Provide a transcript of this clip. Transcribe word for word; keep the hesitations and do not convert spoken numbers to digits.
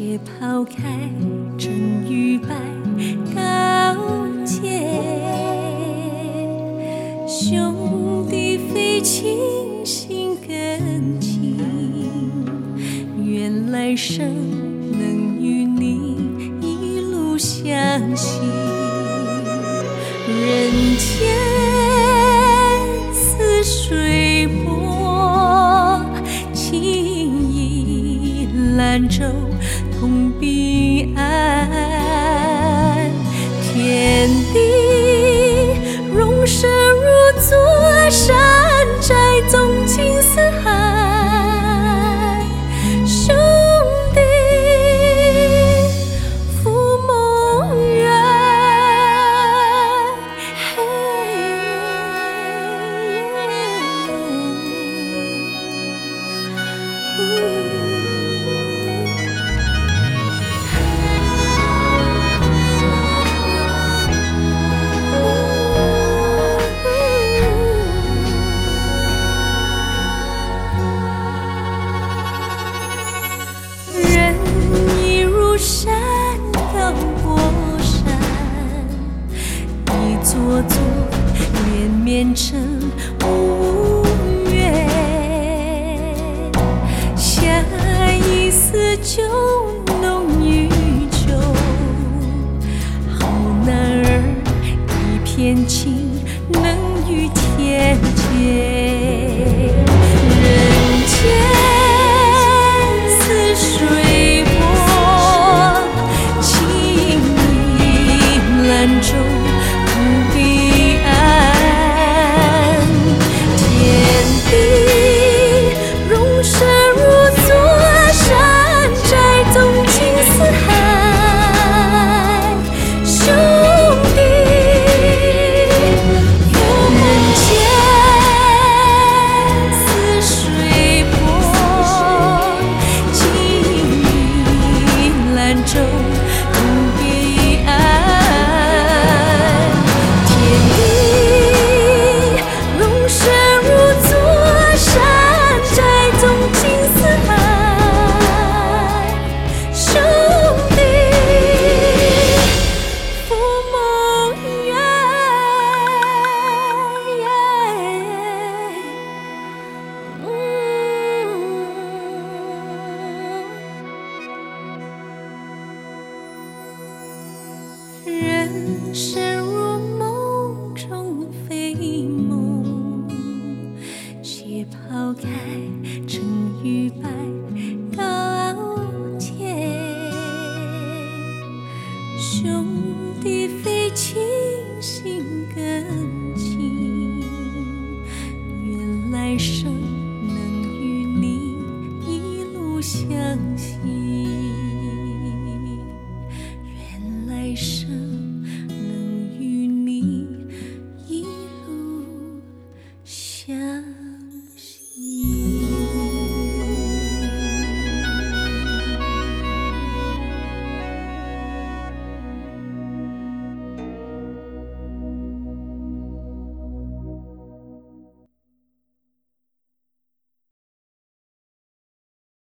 且抛开真与白高洁，兄弟非亲心更亲，愿来生能与你一路相行。人间似水波，情意兰舟同彼岸。天地容身如座山寨，纵情四海。兄弟赴梦远，人已如山高过山，一座座连绵成无缘。下一丝酒浓于酒，好男儿一片情能与天结。人间似水波，情意兰舟同彼岸。天地容身如座山寨，纵情四海。兄弟赴梦间似水波，情意兰舟同彼岸。天地容身如座山寨，纵情四海。兄弟赴梦远，人生如梦中非梦，且抛开真与白高洁。兄